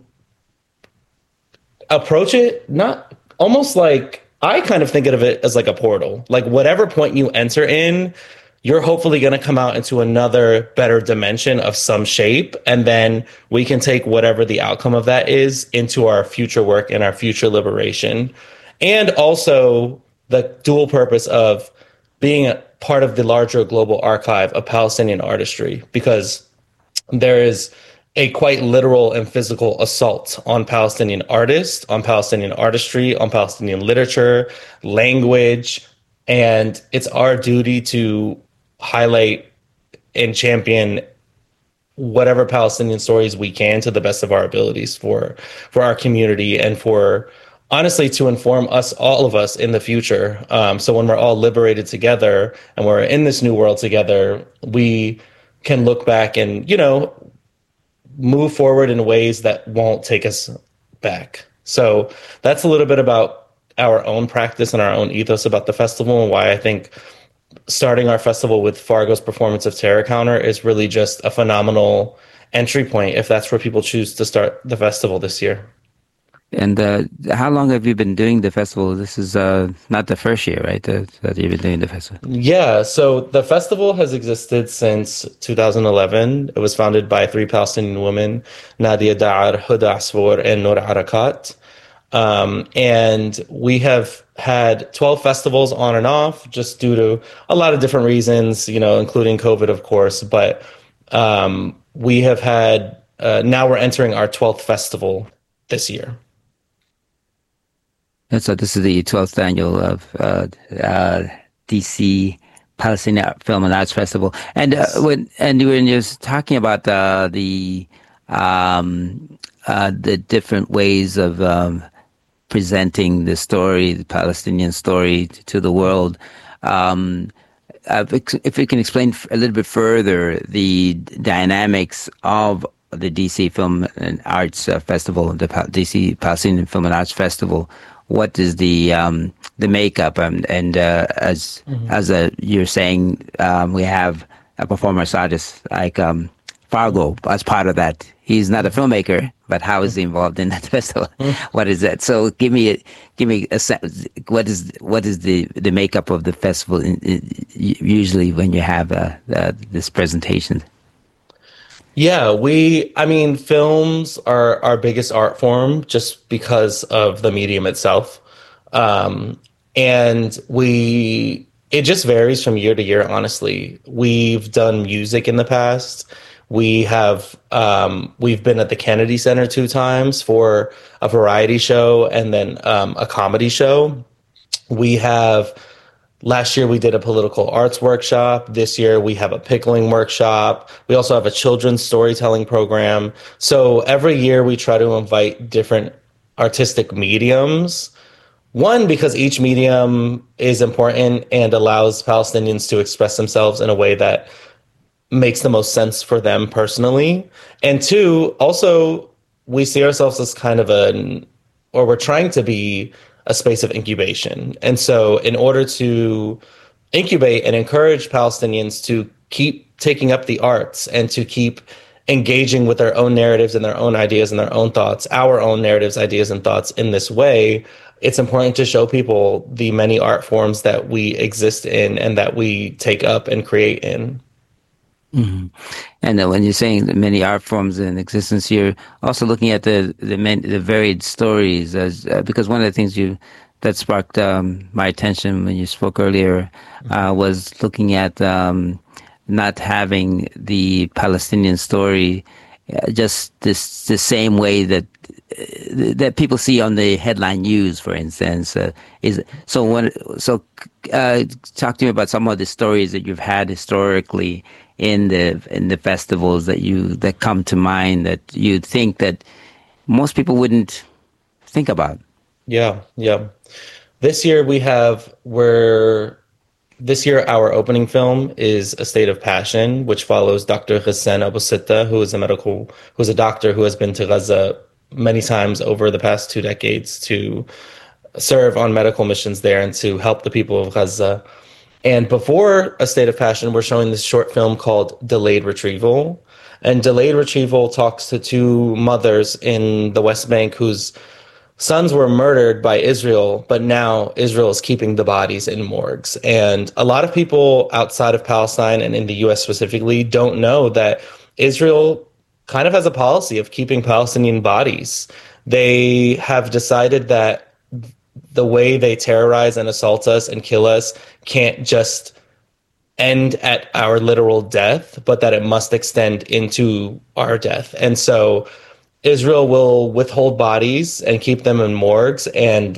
approach it not almost like, I kind of think of it as like a portal. Like whatever point you enter in, you're hopefully going to come out into another better dimension of some shape. And then we can take whatever the outcome of that is into our future work and our future liberation. And also the dual purpose of being a part of the larger global archive of Palestinian artistry, because there is a quite literal and physical assault on Palestinian artists, on Palestinian artistry, on Palestinian literature, language, and it's our duty to highlight and champion whatever Palestinian stories we can to the best of our abilities for for our community and for, honestly, to inform us, all of us in the future. Um, so when we're all liberated together and we're in this new world together, we can look back and, you know, move forward in ways that won't take us back. So that's a little bit about our own practice and our own ethos about the festival, and why I think starting our festival with Fargo's performance of Terror Counter is really just a phenomenal entry point if that's where people choose to start the festival this year. And uh, how long have you been doing the festival? This is uh, not the first year, right, that, that you've been doing the festival? Yeah, so the festival has existed since two thousand eleven. It was founded by three Palestinian women, Nadia Da'ar, Huda Asfour, and Noor Arakat. Um, and we have had twelve festivals on and off, just due to a lot of different reasons, you know, including COVID, of course. But um, we have had, uh, now we're entering our twelfth festival this year. And so this is the twelfth annual of uh, uh, D C Palestinian Film and Arts Festival. And uh, when and when you're talking about uh, the um, uh, the different ways of um, presenting the story, the Palestinian story, to the world, um, uh, if you can explain a little bit further the dynamics of the D C Film and Arts uh, Festival, the D C Palestinian Film and Arts Festival. What is the um, the makeup? And, and uh, as mm-hmm. as a, you're saying, um, we have a performance artist like um, Fargo as part of that. He's not a filmmaker, but how is he involved in that festival? Mm-hmm. What is that? So give me a, give me a sense. What is what is the, the makeup of the festival in, in, usually when you have uh, uh, this presentation? Yeah, we, I mean, films are our biggest art form just because of the medium itself. Um, and we, it just varies from year to year, honestly. We've done music in the past. We have, um, we've been at the Kennedy Center two times for a variety show and then um, a comedy show. We have, last year we did a political arts workshop. This year we have a pickling workshop. We also have a children's storytelling program. So every year we try to invite different artistic mediums. One, because each medium is important and allows Palestinians to express themselves in a way that makes the most sense for them personally. And two, also we see ourselves as kind of an, or we're trying to be a space of incubation. And so in order to incubate and encourage Palestinians to keep taking up the arts and to keep engaging with their own narratives and their own ideas and their own thoughts, our own narratives, ideas, and thoughts in this way, it's important to show people the many art forms that we exist in and that we take up and create in. Mm-hmm. And uh, when you're saying the many art forms in existence, you're also looking at the the, man, the varied stories, as uh, because one of the things you that sparked um, my attention when you spoke earlier uh, was looking at um, not having the Palestinian story uh, just this the same way that uh, that people see on the headline news, for instance. Uh, is so when so uh, talk to me about some of the stories that you've had historically in the in the festivals that you that come to mind that you think that most people wouldn't think about. Yeah, yeah. This year we have we're this year our opening film is A State of Passion, which follows Doctor Hussein Abu Sitta, who is a medical who is a doctor who has been to Gaza many times over the past two decades to serve on medical missions there and to help the people of Gaza. And before A State of Passion, we're showing this short film called Delayed Retrieval. And Delayed Retrieval talks to two mothers in the West Bank whose sons were murdered by Israel, but now Israel is keeping the bodies in morgues. And a lot of people outside of Palestine and in the U S specifically don't know that Israel kind of has a policy of keeping Palestinian bodies. They have decided that the way they terrorize and assault us and kill us can't just end at our literal death, but that it must extend into our death. And so Israel will withhold bodies and keep them in morgues. And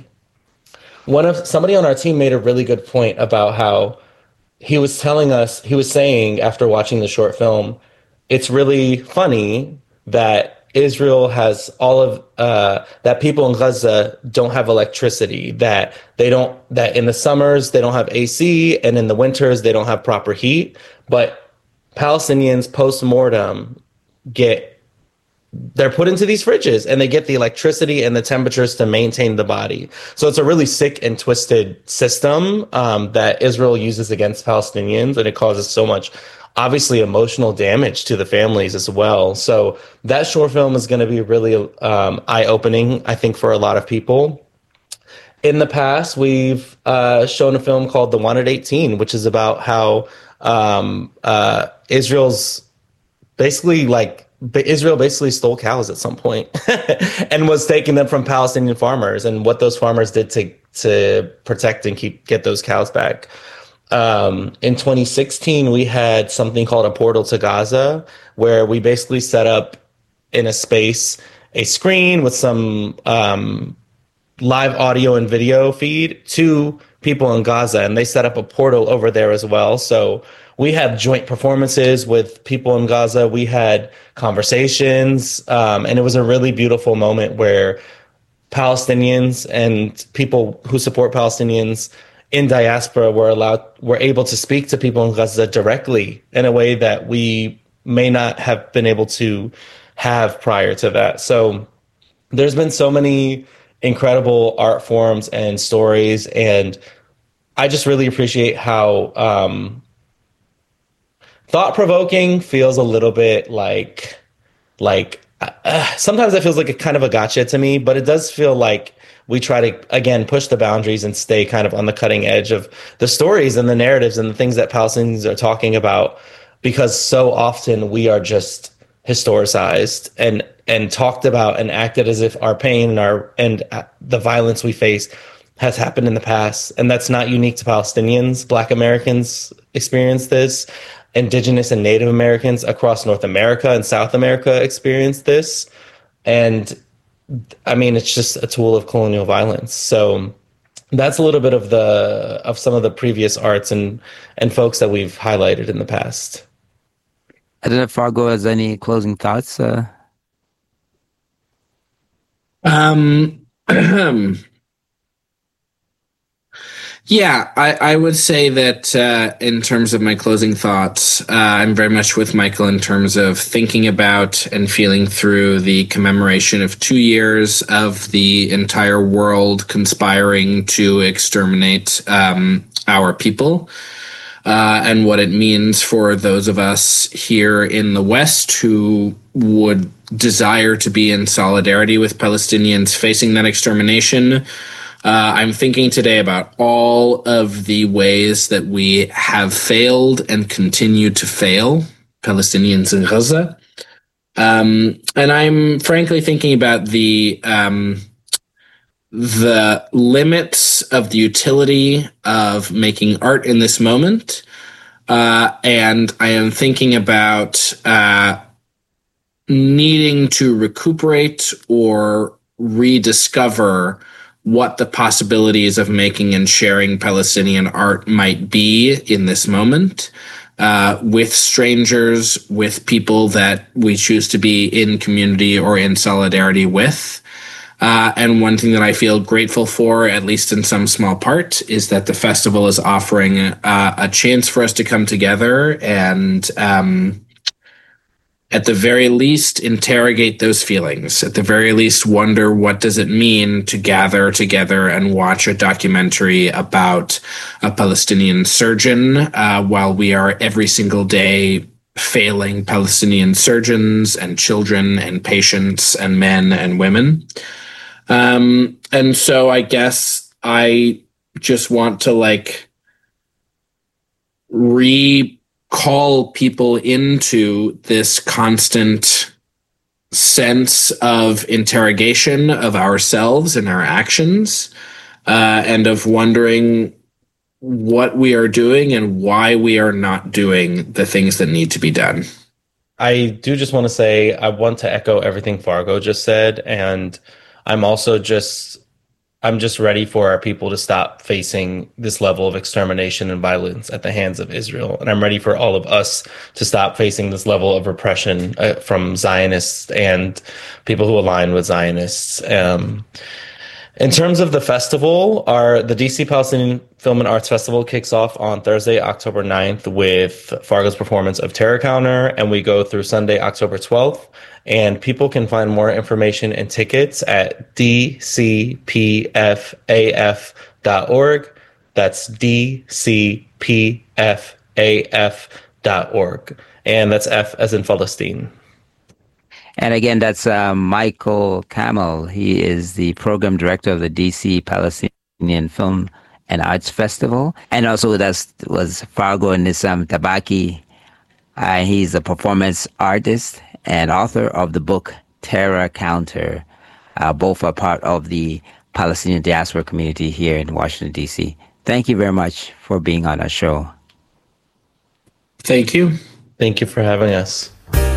one of somebody on our team made a really good point about how he was telling us, he was saying after watching the short film, it's really funny that Israel has all of uh, that people in Gaza don't have electricity, that they don't, that in the summers they don't have A C and in the winters they don't have proper heat. But Palestinians post-mortem get, they're put into these fridges and they get the electricity and the temperatures to maintain the body. So it's a really sick and twisted system um, that Israel uses against Palestinians, and it causes so much obviously emotional damage to the families as well. So that short film is going to be really um, eye-opening, I think, for a lot of people. In the past, we've uh, shown a film called The Wanted eighteen, which is about how um, uh, Israel's basically like Israel basically stole cows at some point and was taking them from Palestinian farmers, and what those farmers did to to protect and keep get those cows back. Um, in twenty sixteen, we had something called A Portal to Gaza, where we basically set up in a space a screen with some um, live audio and video feed to people in Gaza, and they set up a portal over there as well. So we had joint performances with people in Gaza. We had conversations, um, and it was a really beautiful moment where Palestinians and people who support Palestinians in diaspora were allowed, were able to speak to people in Gaza directly in a way that we may not have been able to have prior to that. So there's been so many incredible art forms and stories, and I just really appreciate how um, thought-provoking feels a little bit like, like uh, sometimes it feels like a kind of a gotcha to me, but it does feel like we try to, again, push the boundaries and stay kind of on the cutting edge of the stories and the narratives and the things that Palestinians are talking about, because so often we are just historicized and and talked about and acted as if our pain and our and the violence we face has happened in the past. And that's not unique to Palestinians. Black Americans experience this. Indigenous and Native Americans across North America and South America experience this. And I mean, it's just a tool of colonial violence. So that's a little bit of the of some of the previous arts and and folks that we've highlighted in the past. I don't know if Fargo has any closing thoughts. Uh... Um, yeah, I, I would say that uh, in terms of my closing thoughts, uh, I'm very much with Michael in terms of thinking about and feeling through the commemoration of two years of the entire world conspiring to exterminate um, our people. Uh, and what it means for those of us here in the West who would desire to be in solidarity with Palestinians facing that extermination. Uh, I'm thinking today about all of the ways that we have failed and continue to fail Palestinians in Gaza. Um, and I'm frankly thinking about the um, the limits of the utility of making art in this moment. Uh, and I am thinking about uh, needing to recuperate or rediscover what the possibilities of making and sharing Palestinian art might be in this moment, uh, with strangers, with people that we choose to be in community or in solidarity with. Uh, and one thing that I feel grateful for, at least in some small part, is that the festival is offering uh, a chance for us to come together and um, at the very least, interrogate those feelings. At the very least, wonder what does it mean to gather together and watch a documentary about a Palestinian surgeon uh, while we are every single day failing Palestinian surgeons and children and patients and men and women. Um, and so I guess I just want to like re- call people into this constant sense of interrogation of ourselves and our actions, uh, and of wondering what we are doing and why we are not doing the things that need to be done. I do just want to say I want to echo everything Fargo just said, and I'm also just I'm just ready for our people to stop facing this level of extermination and violence at the hands of Israel. And I'm ready for all of us to stop facing this level of repression uh, from Zionists and people who align with Zionists. Um, in terms of the festival, our the D C Palestinian Film and Arts Festival kicks off on Thursday, October ninth with Fargo's performance of Terror Counter, and we go through Sunday, October twelfth. And people can find more information and tickets at d c p f a f dot org. That's d c p f a f dot org. And that's F as in Palestine. And again, that's uh, Michael Kamel. He is the program director of the D C Palestinian Film and Arts Festival. And also with us was Fargo Nissam Tabaki. Uh, he's a performance artist and author of the book Terror Counter. Uh, both are part of the Palestinian diaspora community here in Washington, D C. Thank you very much for being on our show. Thank you. Thank you for having us.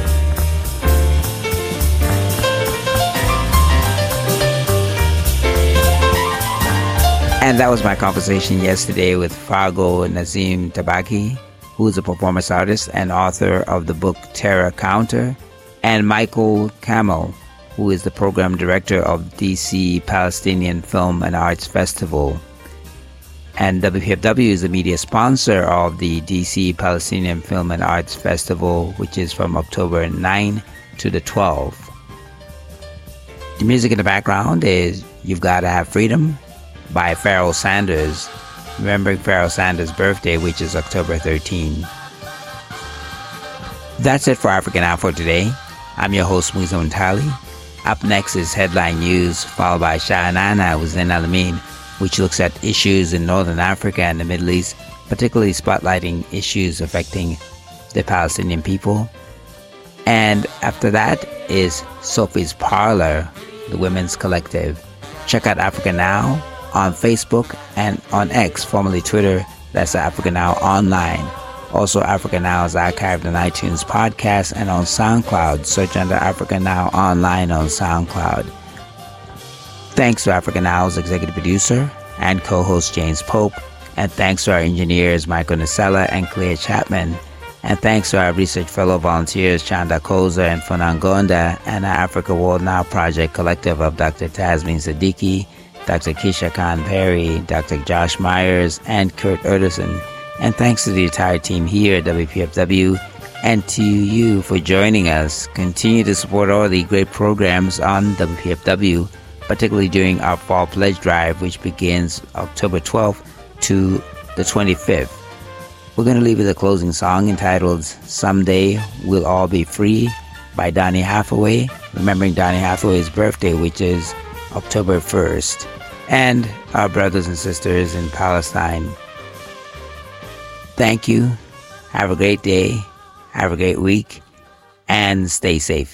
And that was my conversation yesterday with Fargo Nazim Tabaki, who is a performance artist and author of the book Terror Counter, and Michael Kamel, who is the program director of D C Palestinian Film and Arts Festival. And W P F W is the media sponsor of the D C Palestinian Film and Arts Festival, which is from October ninth to the twelfth. The music in the background is You've Gotta Have Freedom by Pharoah Sanders, remembering Pharoah Sanders' birthday, which is October thirteenth. That's it for Africa Now for today. I'm your host, Musa Muntali. Up next is Headline News, followed by Shahanana Hussein Alamin, which looks at issues in Northern Africa and the Middle East, particularly spotlighting issues affecting the Palestinian people. And after that is Sophie's Parlor, the Women's Collective. Check out Africa Now on Facebook and on X, formerly Twitter. That's Africa Now Online. Also, Africa Now is archived on iTunes Podcast and on SoundCloud. Search under Africa Now Online on SoundCloud. Thanks to Africa Now's executive producer and co-host James Pope. And thanks to our engineers Michael Nacella and Claire Chapman. And thanks to our research fellow volunteers Chanda Koza and Funan Gonda, and our Africa World Now Project collective of Doctor Tasmin Siddiqui, Doctor Keisha Khan Perry, Doctor Josh Myers, and Kurt Erderson. And thanks to the entire team here at W P F W and to you for joining us. Continue to support all the great programs on W P F W, particularly during our Fall Pledge Drive, which begins October twelfth to the twenty-fifth. We're going to leave with a closing song entitled Someday We'll All Be Free by Donny Hathaway, remembering Donny Hathaway's birthday, which is October first, and our brothers and sisters in Palestine. Thank you. Have a great day. Have a great week and stay safe.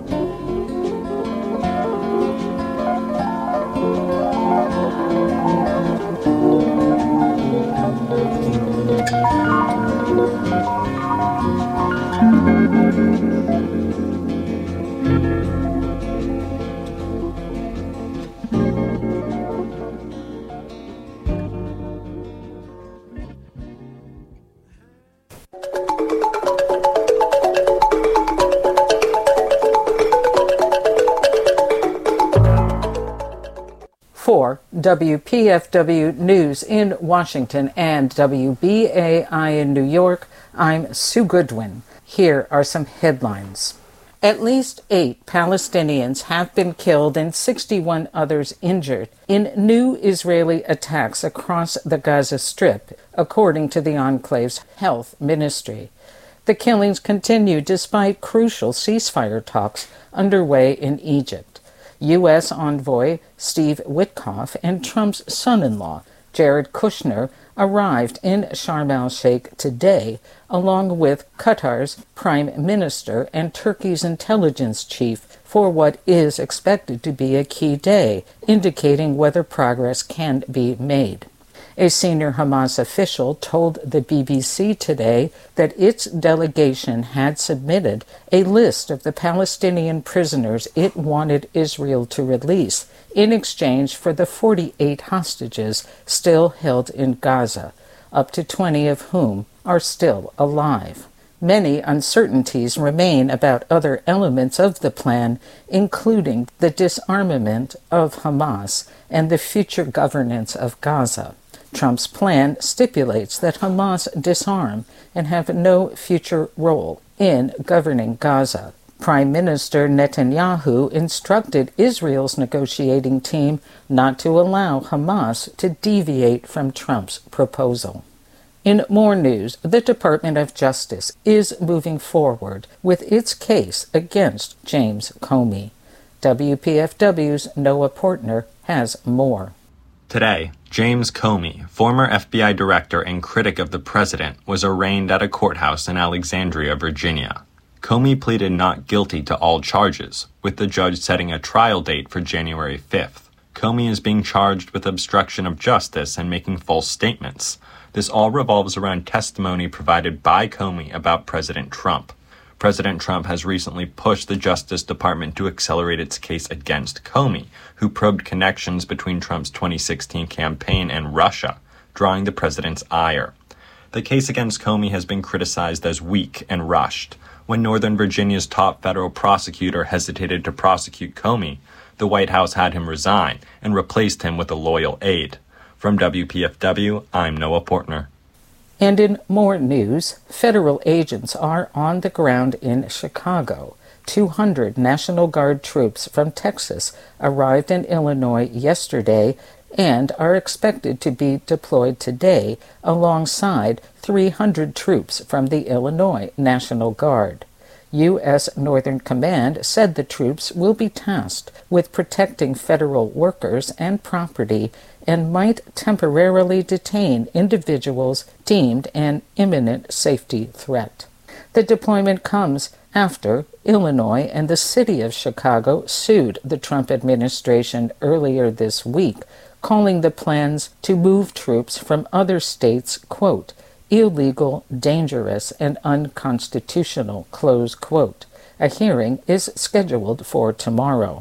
For W P F W News in Washington and W B A I in New York, I'm Sue Goodwin. Here are some headlines. At least eight Palestinians have been killed and sixty-one others injured in new Israeli attacks across the Gaza Strip, according to the Enclave's health ministry. The killings continue despite crucial ceasefire talks underway in Egypt. U S envoy Steve Witkoff and Trump's son-in-law, Jared Kushner, arrived in Sharm el-Sheikh today, along with Qatar's prime minister and Turkey's intelligence chief, for what is expected to be a key day, indicating whether progress can be made. A senior Hamas official told the B B C today that its delegation had submitted a list of the Palestinian prisoners it wanted Israel to release in exchange for the forty-eight hostages still held in Gaza, up to twenty of whom are still alive. Many uncertainties remain about other elements of the plan, including the disarmament of Hamas and the future governance of Gaza. Trump's plan stipulates that Hamas disarm and have no future role in governing Gaza. Prime Minister Netanyahu instructed Israel's negotiating team not to allow Hamas to deviate from Trump's proposal. In more news, the Department of Justice is moving forward with its case against James Comey. W P F W's Noah Portner has more. Today, James Comey, former F B I director and critic of the president, was arraigned at a courthouse in Alexandria, Virginia. Comey pleaded not guilty to all charges, with the judge setting a trial date for January fifth. Comey is being charged with obstruction of justice and making false statements. This all revolves around testimony provided by Comey about President Trump. President Trump has recently pushed the Justice Department to accelerate its case against Comey, who probed connections between Trump's twenty sixteen campaign and Russia, drawing the president's ire. The case against Comey has been criticized as weak and rushed. When Northern Virginia's top federal prosecutor hesitated to prosecute Comey, the White House had him resign and replaced him with a loyal aide. From W P F W, I'm Noah Portner. And in more news, federal agents are on the ground in Chicago. two hundred National Guard troops from Texas arrived in Illinois yesterday and are expected to be deployed today alongside three hundred troops from the Illinois National Guard. U S Northern Command said the troops will be tasked with protecting federal workers and property and might temporarily detain individuals deemed an imminent safety threat. The deployment comes after Illinois and the city of Chicago sued the Trump administration earlier this week, calling the plans to move troops from other states, quote, illegal, dangerous, and unconstitutional, close quote. A hearing is scheduled for tomorrow.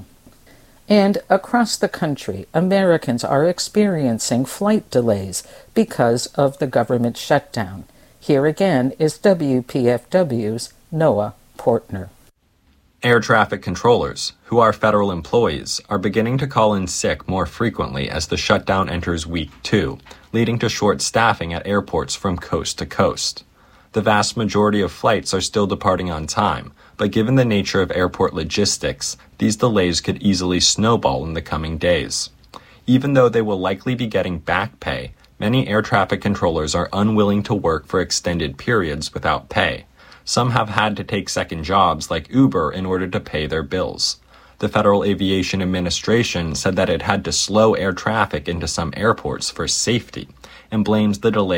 And across the country, Americans are experiencing flight delays because of the government shutdown. Here again is W P F W's Noah Portner. Air traffic controllers, who are federal employees, are beginning to call in sick more frequently as the shutdown enters week two, leading to short staffing at airports from coast to coast. The vast majority of flights are still departing on time, but given the nature of airport logistics, these delays could easily snowball in the coming days. Even though they will likely be getting back pay, many air traffic controllers are unwilling to work for extended periods without pay. Some have had to take second jobs like Uber in order to pay their bills. The Federal Aviation Administration said that it had to slow air traffic into some airports for safety and blames the delay